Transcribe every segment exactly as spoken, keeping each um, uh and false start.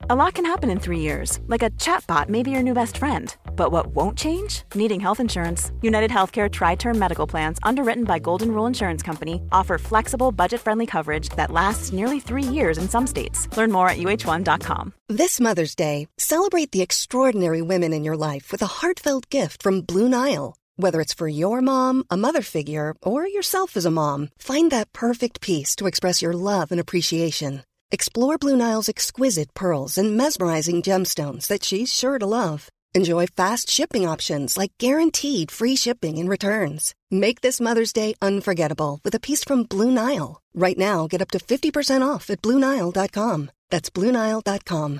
A lot can happen in three years, like a chatbot may be your new best friend. But what won't change? Needing health insurance. United Healthcare Tri-Term Medical Plans, underwritten by Golden Rule Insurance Company, offer flexible, budget-friendly coverage that lasts nearly three years in some states. Learn more at U H one dot com. This Mother's Day, celebrate the extraordinary women in your life with a heartfelt gift from Blue Nile. Whether it's for your mom, a mother figure, or yourself as a mom, find that perfect piece to express your love and appreciation. Explore Blue Nile's exquisite pearls and mesmerizing gemstones that she's sure to love. Enjoy fast shipping options like guaranteed free shipping and returns. Make this Mother's Day unforgettable with a piece from Blue Nile. Right now, get up to fifty percent off at Blue Nile dot com. That's Blue Nile dot com.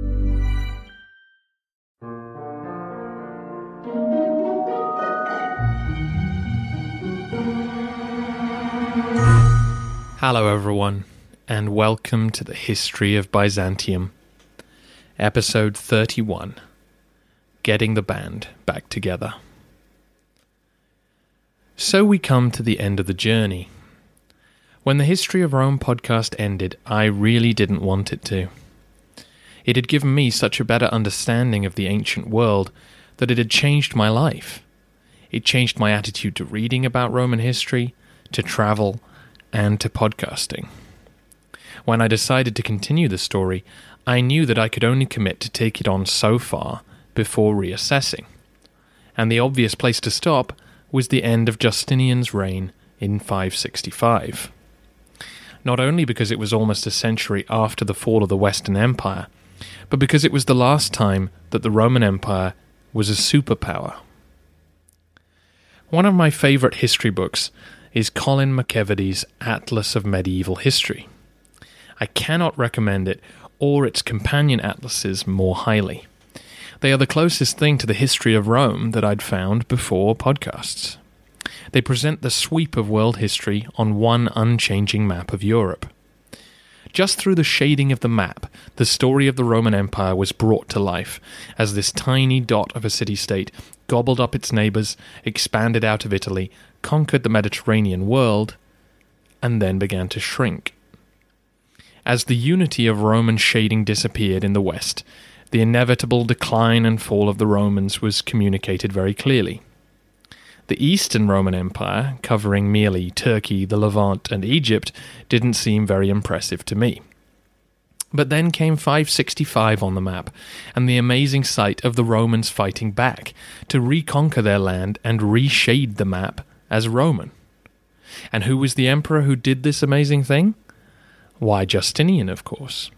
Hello everyone, and welcome to the History of Byzantium, Episode thirty-one, Getting the Band Back Together. So we come to the end of the journey. When the History of Rome podcast ended, I really didn't want it to. It had given me such a better understanding of the ancient world that it had changed my life. It changed my attitude to reading about Roman history, to travel, and to podcasting. When I decided to continue the story, I knew that I could only commit to take it on so far before reassessing. And the obvious place to stop was the end of Justinian's reign in five sixty-five. Not only because it was almost a century after the fall of the Western Empire, but because it was the last time that the Roman Empire was a superpower. One of my favourite history books is Colin McEvody's Atlas of Medieval History. I cannot recommend it or its companion atlases more highly. They are the closest thing to the history of Rome that I'd found before podcasts. They present the sweep of world history on one unchanging map of Europe. Just through the shading of the map, the story of the Roman Empire was brought to life as this tiny dot of a city-state gobbled up its neighbours, expanded out of Italy, conquered the Mediterranean world, and then began to shrink. As the unity of Roman shading disappeared in the West, the inevitable decline and fall of the Romans was communicated very clearly. The Eastern Roman Empire, covering merely Turkey, the Levant, and Egypt, didn't seem very impressive to me. But then came five sixty-five on the map, and the amazing sight of the Romans fighting back to reconquer their land and reshade the map as Roman. And who was the emperor who did this amazing thing? Why, Justinian, of course.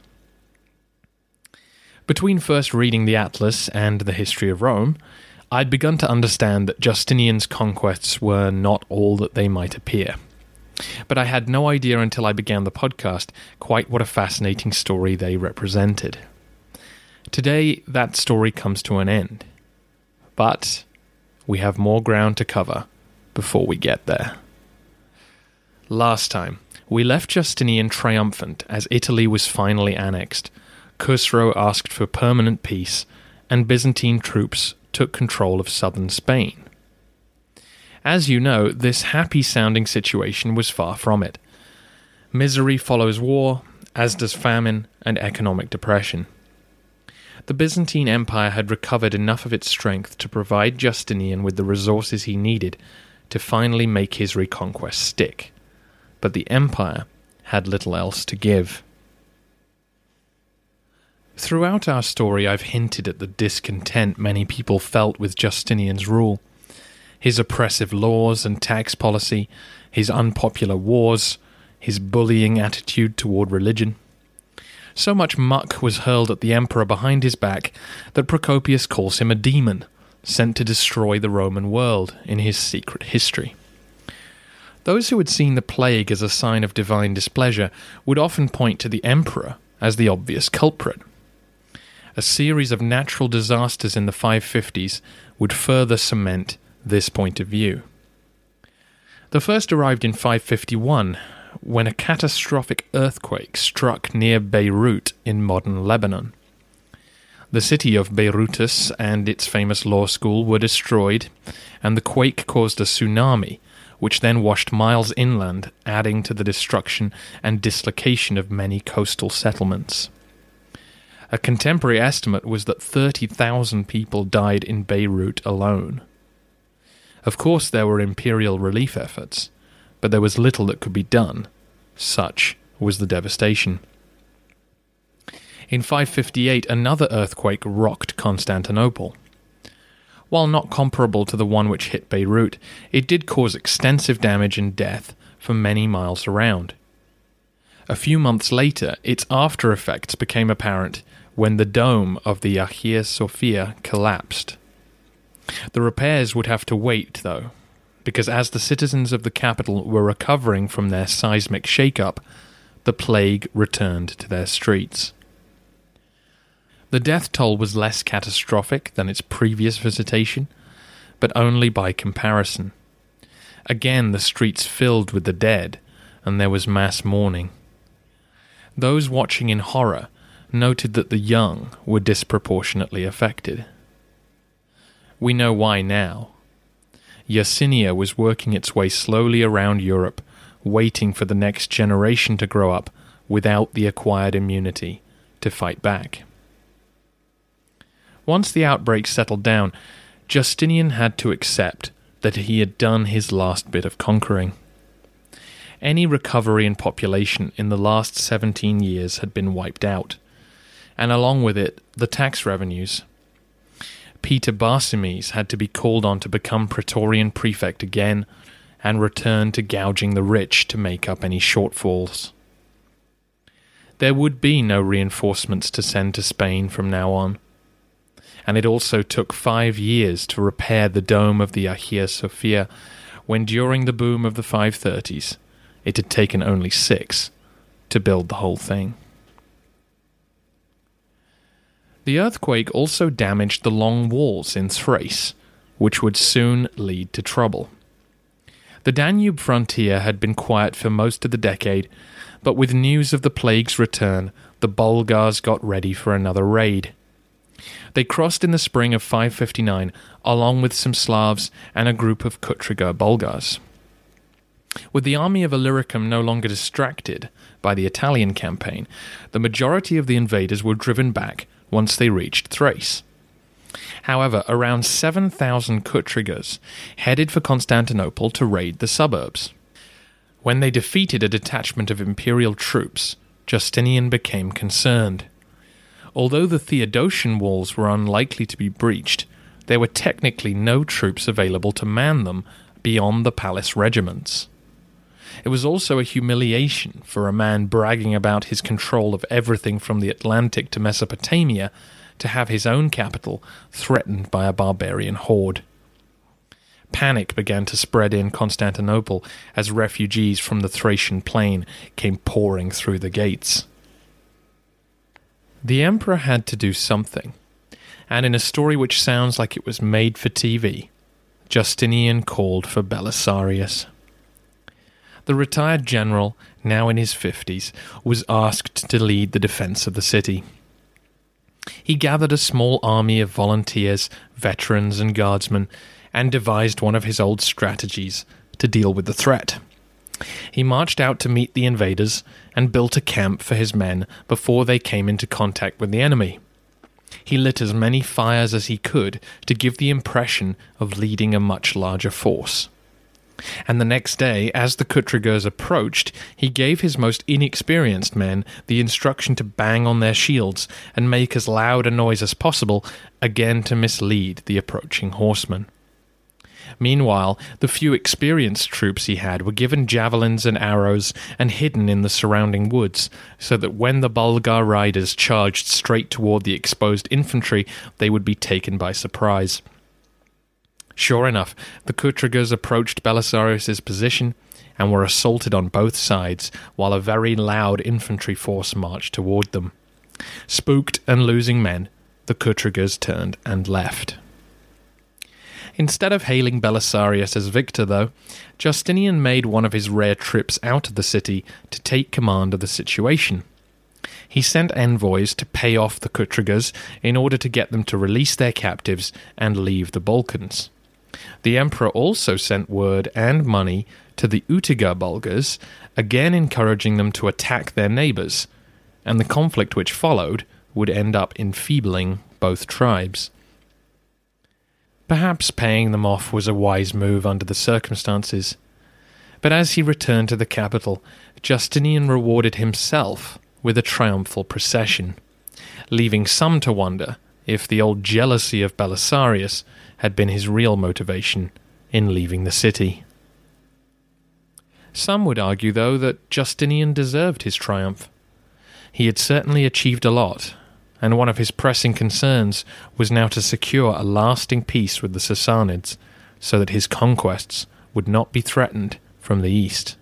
Between first reading the Atlas and the history of Rome, I'd begun to understand that Justinian's conquests were not all that they might appear. But I had no idea until I began the podcast quite what a fascinating story they represented. Today, that story comes to an end. But we have more ground to cover before we get there. Last time, we left Justinian triumphant as Italy was finally annexed. Khusro asked for permanent peace, and Byzantine troops took control of southern Spain. As you know, this happy-sounding situation was far from it. Misery follows war, as does famine and economic depression. The Byzantine Empire had recovered enough of its strength to provide Justinian with the resources he needed to finally make his reconquest stick. But the empire had little else to give. Throughout our story, I've hinted at the discontent many people felt with Justinian's rule. His oppressive laws and tax policy, his unpopular wars, his bullying attitude toward religion. So much muck was hurled at the emperor behind his back that Procopius calls him a demon, sent to destroy the Roman world in his secret history. Those who had seen the plague as a sign of divine displeasure would often point to the emperor as the obvious culprit. A series of natural disasters in the five fifties would further cement this point of view. The first arrived in five fifty-one, when a catastrophic earthquake struck near Beirut in modern Lebanon. The city of Beirut and its famous law school were destroyed, and the quake caused a tsunami, which then washed miles inland, adding to the destruction and dislocation of many coastal settlements. A contemporary estimate was that thirty thousand people died in Beirut alone. Of course, there were imperial relief efforts, but there was little that could be done. Such was the devastation. In five fifty-eight, another earthquake rocked Constantinople. While not comparable to the one which hit Beirut, it did cause extensive damage and death for many miles around. A few months later, its after effects became apparent when the dome of the Hagia Sophia collapsed. The repairs would have to wait, though, because as the citizens of the capital were recovering from their seismic shake-up, the plague returned to their streets. The death toll was less catastrophic than its previous visitation, but only by comparison. Again, the streets filled with the dead, and there was mass mourning. Those watching in horror noted that the young were disproportionately affected. We know why now. Yersinia was working its way slowly around Europe, waiting for the next generation to grow up without the acquired immunity to fight back. Once the outbreak settled down, Justinian had to accept that he had done his last bit of conquering. Any recovery in population in the last seventeen years had been wiped out, and along with it, the tax revenues. Peter Barsimes had to be called on to become Praetorian prefect again, and return to gouging the rich to make up any shortfalls. There would be no reinforcements to send to Spain from now on, and it also took five years to repair the dome of the Hagia Sophia, when during the boom of the five thirties, it had taken only six to build the whole thing. The earthquake also damaged the long walls in Thrace, which would soon lead to trouble. The Danube frontier had been quiet for most of the decade, but with news of the plague's return, the Bulgars got ready for another raid. They crossed in the spring of five fifty-nine, along with some Slavs and a group of Kutriga Bulgars. With the army of Illyricum no longer distracted by the Italian campaign, the majority of the invaders were driven back once they reached Thrace. However, around seven thousand Kutrigas headed for Constantinople to raid the suburbs. When they defeated a detachment of imperial troops, Justinian became concerned. Although the Theodosian walls were unlikely to be breached, there were technically no troops available to man them beyond the palace regiments. It was also a humiliation for a man bragging about his control of everything from the Atlantic to Mesopotamia to have his own capital threatened by a barbarian horde. Panic began to spread in Constantinople as refugees from the Thracian plain came pouring through the gates. The emperor had to do something, and in a story which sounds like it was made for T V, Justinian called for Belisarius. The retired general, now in his fifties, was asked to lead the defense of the city. He gathered a small army of volunteers, veterans and guardsmen, and devised one of his old strategies to deal with the threat. He marched out to meet the invaders and built a camp for his men before they came into contact with the enemy. He lit as many fires as he could to give the impression of leading a much larger force. And the next day, as the Kutrigas approached, he gave his most inexperienced men the instruction to bang on their shields and make as loud a noise as possible, again to mislead the approaching horsemen. Meanwhile, the few experienced troops he had were given javelins and arrows and hidden in the surrounding woods, so that when the Bulgar riders charged straight toward the exposed infantry, they would be taken by surprise. Sure enough, the Kutrigas approached Belisarius' position and were assaulted on both sides, while a very loud infantry force marched toward them. Spooked and losing men, the Kutrigas turned and left. Instead of hailing Belisarius as victor, though, Justinian made one of his rare trips out of the city to take command of the situation. He sent envoys to pay off the Kutrigas in order to get them to release their captives and leave the Balkans. The emperor also sent word and money to the Utiga Bulgars, again encouraging them to attack their neighbours, and the conflict which followed would end up enfeebling both tribes. Perhaps paying them off was a wise move under the circumstances, but as he returned to the capital, Justinian rewarded himself with a triumphal procession, leaving some to wonder if the old jealousy of Belisarius had been his real motivation in leaving the city. Some would argue, though, that Justinian deserved his triumph. He had certainly achieved a lot, and one of his pressing concerns was now to secure a lasting peace with the Sassanids, so that his conquests would not be threatened from the east.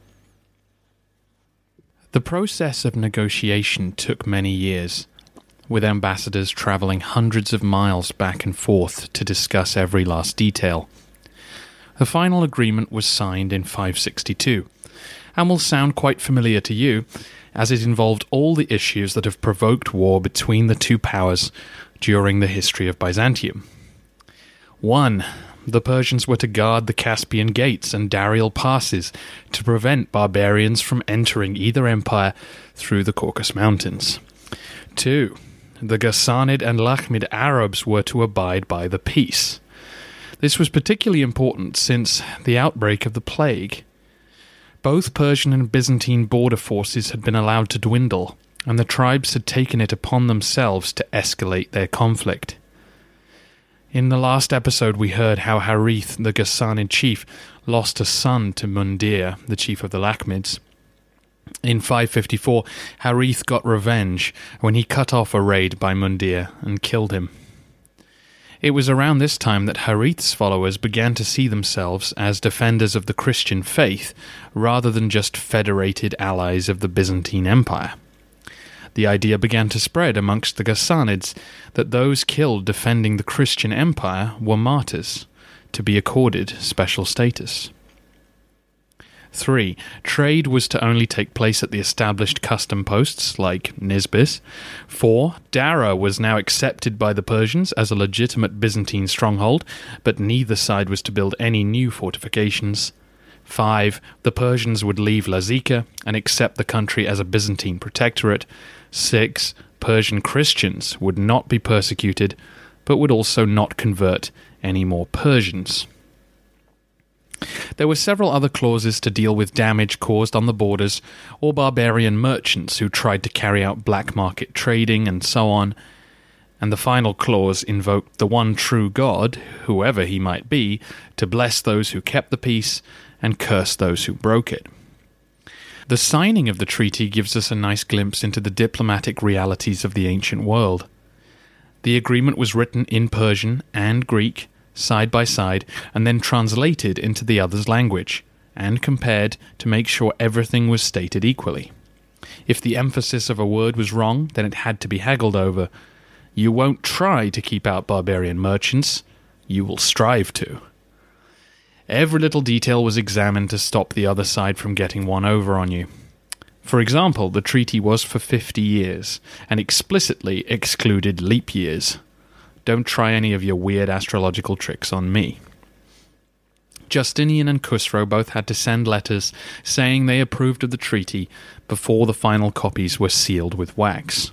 The process of negotiation took many years, with ambassadors travelling hundreds of miles back and forth to discuss every last detail. The final agreement was signed in five sixty-two, and will sound quite familiar to you, as it involved all the issues that have provoked war between the two powers during the history of Byzantium. One, the Persians were to guard the Caspian gates and Darial passes to prevent barbarians from entering either empire through the Caucasus Mountains. Two, the Ghassanid and Lakhmid Arabs were to abide by the peace. This was particularly important since the outbreak of the plague. Both Persian and Byzantine border forces had been allowed to dwindle, and the tribes had taken it upon themselves to escalate their conflict. In the last episode we heard how Harith, the Ghassanid chief, lost a son to Mundir, the chief of the Lakhmids. In five fifty-four, Harith got revenge when he cut off a raid by Mundir and killed him. It was around this time that Harith's followers began to see themselves as defenders of the Christian faith rather than just federated allies of the Byzantine Empire. The idea began to spread amongst the Ghassanids that those killed defending the Christian Empire were martyrs, to be accorded special status. Three, trade was to only take place at the established custom posts like Nisbis. Four, Dara was now accepted by the Persians as a legitimate Byzantine stronghold, but neither side was to build any new fortifications. Five, the Persians would leave Lazica and accept the country as a Byzantine protectorate. Six, Persian Christians would not be persecuted, but would also not convert any more Persians. There were several other clauses to deal with damage caused on the borders or barbarian merchants who tried to carry out black market trading and so on, and the final clause invoked the one true God, whoever he might be, to bless those who kept the peace and curse those who broke it. The signing of the treaty gives us a nice glimpse into the diplomatic realities of the ancient world. The agreement was written in Persian and Greek, side by side, and then translated into the other's language, and compared to make sure everything was stated equally. If the emphasis of a word was wrong, then it had to be haggled over. You won't try to keep out barbarian merchants, you will strive to. Every little detail was examined to stop the other side from getting one over on you. For example, the treaty was for fifty years, and explicitly excluded leap years. Don't try any of your weird astrological tricks on me. Justinian and Khusro both had to send letters saying they approved of the treaty before the final copies were sealed with wax.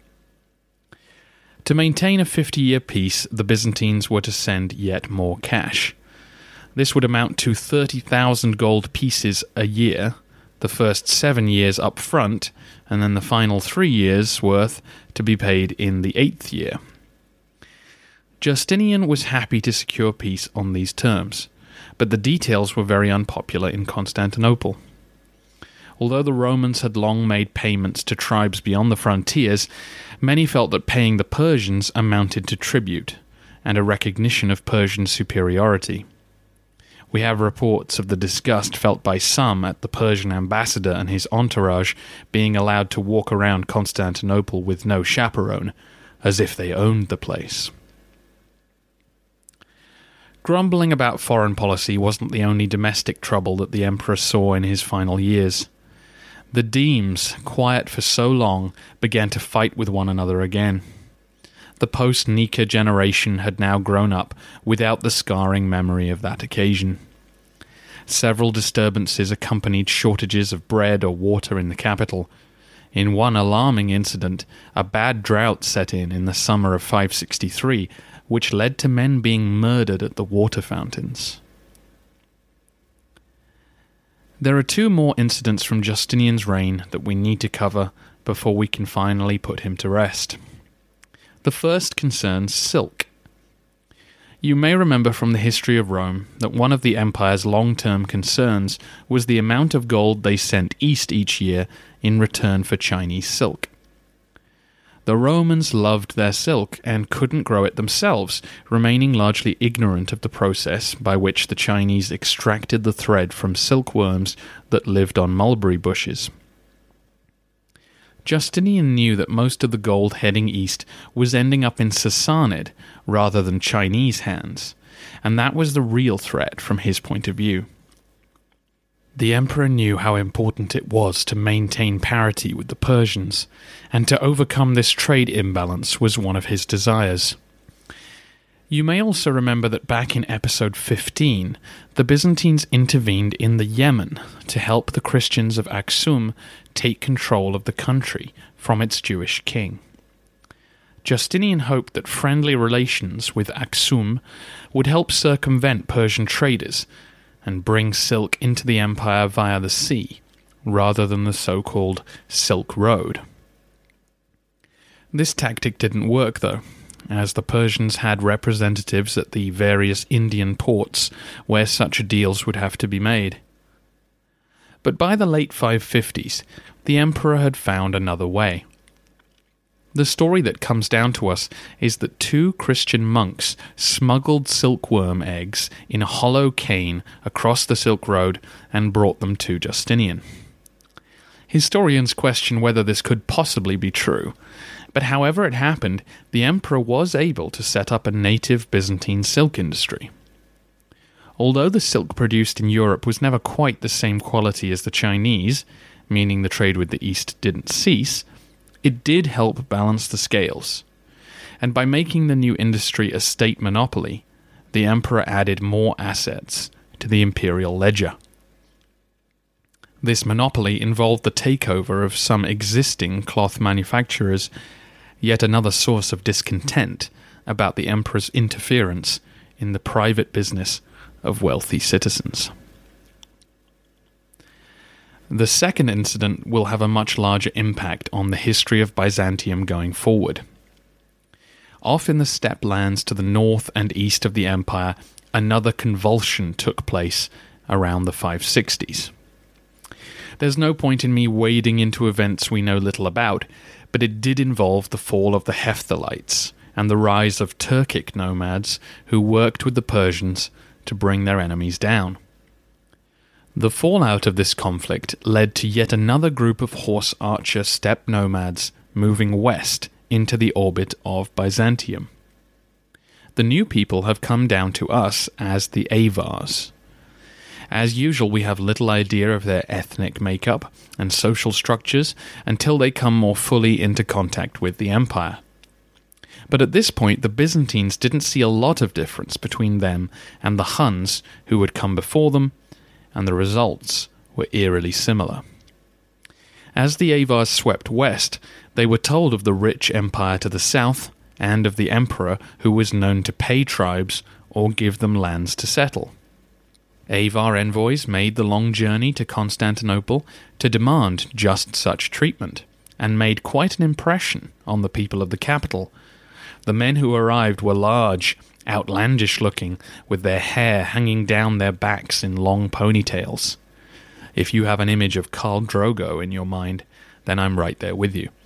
To maintain a fifty-year peace, the Byzantines were to send yet more cash. This would amount to thirty thousand gold pieces a year, the first seven years up front, and then the final three years' worth to be paid in the eighth year. Justinian was happy to secure peace on these terms, but the details were very unpopular in Constantinople. Although the Romans had long made payments to tribes beyond the frontiers, many felt that paying the Persians amounted to tribute, and a recognition of Persian superiority. We have reports of the disgust felt by some at the Persian ambassador and his entourage being allowed to walk around Constantinople with no chaperone, as if they owned the place. Grumbling about foreign policy wasn't the only domestic trouble that the emperor saw in his final years. The Demes, quiet for so long, began to fight with one another again. The post-Nika generation had now grown up without the scarring memory of that occasion. Several disturbances accompanied shortages of bread or water in the capital. In one alarming incident, a bad drought set in in the summer of five sixty-three, which led to men being murdered at the water fountains. There are two more incidents from Justinian's reign that we need to cover before we can finally put him to rest. The first concerns silk. You may remember from the history of Rome that one of the empire's long-term concerns was the amount of gold they sent east each year in return for Chinese silk. The Romans loved their silk and couldn't grow it themselves, remaining largely ignorant of the process by which the Chinese extracted the thread from silkworms that lived on mulberry bushes. Justinian knew that most of the gold heading east was ending up in Sassanid rather than Chinese hands, and that was the real threat from his point of view. The emperor knew how important it was to maintain parity with the Persians, and to overcome this trade imbalance was one of his desires. You may also remember that back in episode fifteen, the Byzantines intervened in the Yemen to help the Christians of Aksum take control of the country from its Jewish king. Justinian hoped that friendly relations with Aksum would help circumvent Persian traders and bring silk into the empire via the sea, rather than the so-called Silk Road. This tactic didn't work, though, as the Persians had representatives at the various Indian ports where such deals would have to be made. But by the late five fifties, the emperor had found another way. The story that comes down to us is that two Christian monks smuggled silkworm eggs in a hollow cane across the Silk Road and brought them to Justinian. Historians question whether this could possibly be true, but however it happened, the emperor was able to set up a native Byzantine silk industry. Although the silk produced in Europe was never quite the same quality as the Chinese, meaning the trade with the East didn't cease, it did help balance the scales. And by making the new industry a state monopoly, the emperor added more assets to the imperial ledger. This monopoly involved the takeover of some existing cloth manufacturers, yet another source of discontent about the emperor's interference in the private business of wealthy citizens. The second incident will have a much larger impact on the history of Byzantium going forward. Off in the steppe lands to the north and east of the empire, another convulsion took place around the five sixties. There's no point in me wading into events we know little about, but it did involve the fall of the Hephthalites and the rise of Turkic nomads who worked with the Persians to bring their enemies down. The fallout of this conflict led to yet another group of horse archer steppe nomads moving west into the orbit of Byzantium. The new people have come down to us as the Avars. As usual, we have little idea of their ethnic makeup and social structures until they come more fully into contact with the empire. But at this point, the Byzantines didn't see a lot of difference between them and the Huns who had come before them, and the results were eerily similar. As the Avars swept west, they were told of the rich empire to the south and of the emperor who was known to pay tribes or give them lands to settle. Avar envoys made the long journey to Constantinople to demand just such treatment, and made quite an impression on the people of the capital. The men who arrived were large, outlandish-looking, with their hair hanging down their backs in long ponytails. If you have an image of Khal Drogo in your mind, then I'm right there with you.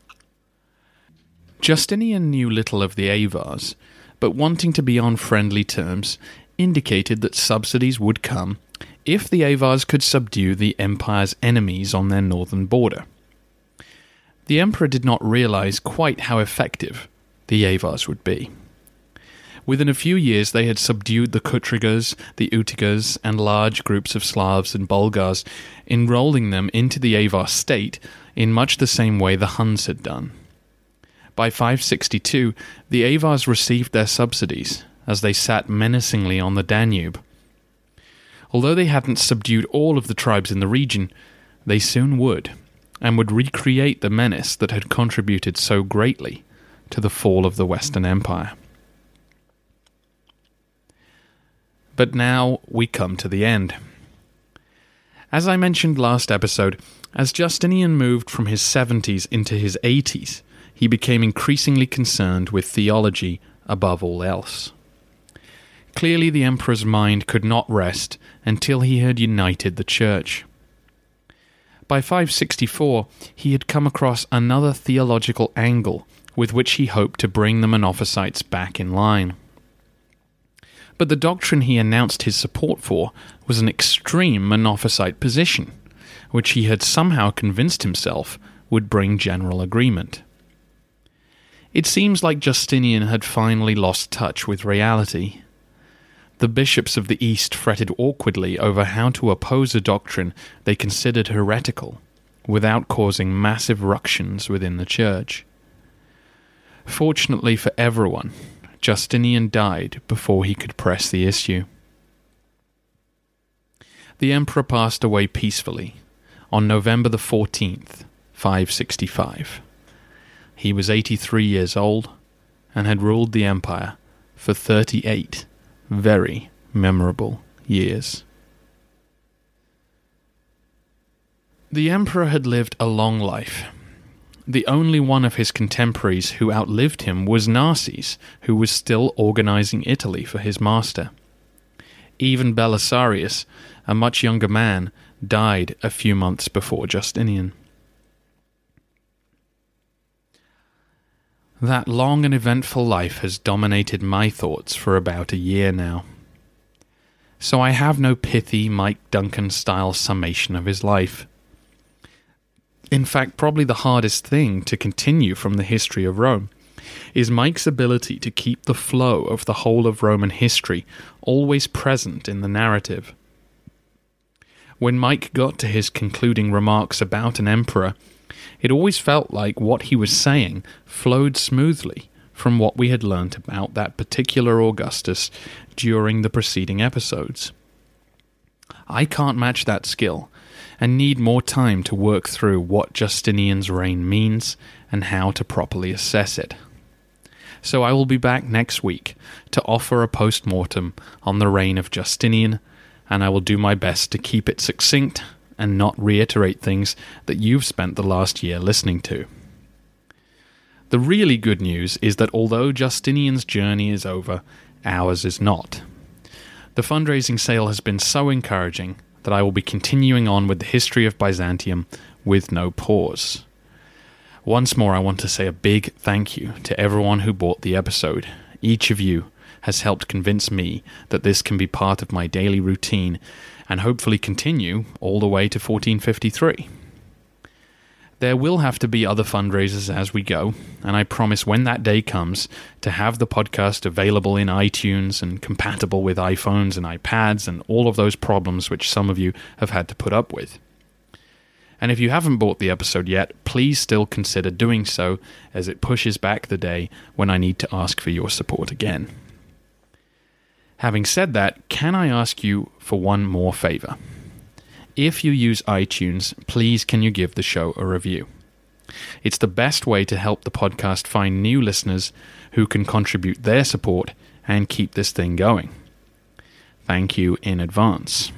Justinian knew little of the Avars, but wanting to be on friendly terms indicated that subsidies would come if the Avars could subdue the empire's enemies on their northern border. The emperor did not realize quite how effective the Avars would be. Within a few years they had subdued the Kutrigas, the Utigas, and large groups of Slavs and Bulgars, enrolling them into the Avar state in much the same way the Huns had done. By five sixty-two, the Avars received their subsidies, as they sat menacingly on the Danube. Although they hadn't subdued all of the tribes in the region, they soon would, and would recreate the menace that had contributed so greatly to the fall of the Western Empire. But now we come to the end. As I mentioned last episode, as Justinian moved from his seventies into his eighties, he became increasingly concerned with theology above all else. Clearly, the emperor's mind could not rest until he had united the church. By five sixty-four, he had come across another theological angle with which he hoped to bring the Monophysites back in line. But the doctrine he announced his support for was an extreme Monophysite position, which he had somehow convinced himself would bring general agreement. It seems like Justinian had finally lost touch with reality. The bishops of the East fretted awkwardly over how to oppose a doctrine they considered heretical, without causing massive ructions within the church. Fortunately for everyone, Justinian died before he could press the issue. The emperor passed away peacefully on November the fourteenth, five sixty-five. He was eighty-three years old and had ruled the empire for thirty-eight very memorable years. The emperor had lived a long life. The only one of his contemporaries who outlived him was Narses, who was still organizing Italy for his master. Even Belisarius, a much younger man, died a few months before Justinian. That long and eventful life has dominated my thoughts for about a year now. So I have no pithy Mike Duncan-style summation of his life. In fact, probably the hardest thing to continue from the history of Rome is Mike's ability to keep the flow of the whole of Roman history always present in the narrative. When Mike got to his concluding remarks about an emperor, it always felt like what he was saying flowed smoothly from what we had learnt about that particular Augustus during the preceding episodes. I can't match that skill, and need more time to work through what Justinian's reign means and how to properly assess it. So I will be back next week to offer a post-mortem on the reign of Justinian, and I will do my best to keep it succinct and not reiterate things that you've spent the last year listening to. The really good news is that although Justinian's journey is over, ours is not. The fundraising sale has been so encouraging that I will be continuing on with the history of Byzantium with no pause. Once more, I want to say a big thank you to everyone who bought the episode. Each of you has helped convince me that this can be part of my daily routine and hopefully continue all the way to fourteen fifty-three. There will have to be other fundraisers as we go, and I promise when that day comes to have the podcast available in iTunes and compatible with iPhones and iPads and all of those problems which some of you have had to put up with. And if you haven't bought the episode yet, please still consider doing so, as it pushes back the day when I need to ask for your support again. Having said that, can I ask you for one more favor? If you use iTunes, please can you give the show a review? It's the best way to help the podcast find new listeners who can contribute their support and keep this thing going. Thank you in advance.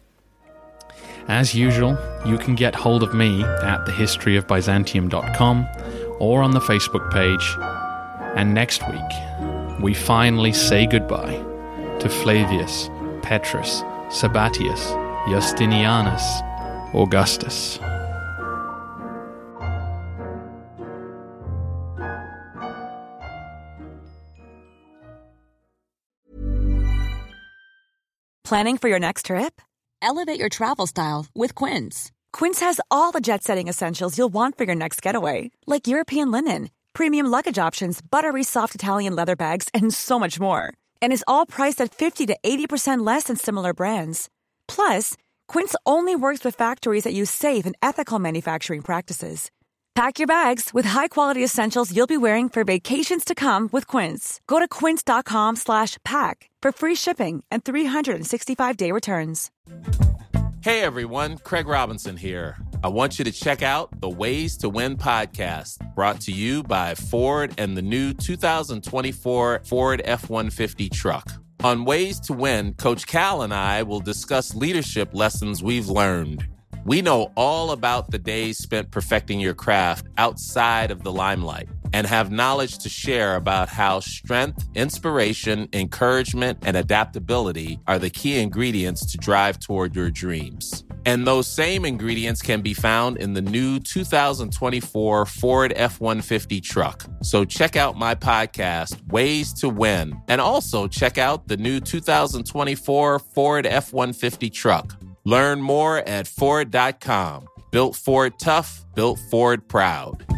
As usual, you can get hold of me at the history of byzantium dot com or on the Facebook page. And next week, we finally say goodbye to Flavius, Petrus, Sabatius, Justinianus, Augustus. Planning for your next trip? Elevate your travel style with Quince. Quince has all the jet-setting essentials you'll want for your next getaway, like European linen, premium luggage options, buttery soft Italian leather bags, and so much more. And is all priced at fifty to eighty percent less than similar brands. Plus, Quince only works with factories that use safe and ethical manufacturing practices. Pack your bags with high-quality essentials you'll be wearing for vacations to come with Quince. Go to quince.com slash pack for free shipping and three sixty-five day returns. Hey everyone, Craig Robinson here. I want you to check out the Ways to Win podcast, brought to you by Ford and the new two thousand twenty-four Ford F one fifty truck. On Ways to Win, Coach Cal and I will discuss leadership lessons we've learned. We know all about the days spent perfecting your craft outside of the limelight and have knowledge to share about how strength, inspiration, encouragement, and adaptability are the key ingredients to drive toward your dreams. And those same ingredients can be found in the new two thousand twenty-four Ford F one fifty truck. So check out my podcast, Ways to Win, and also check out the new two thousand twenty-four Ford F one fifty truck. Learn more at Ford dot com. Built Ford tough, built Ford proud.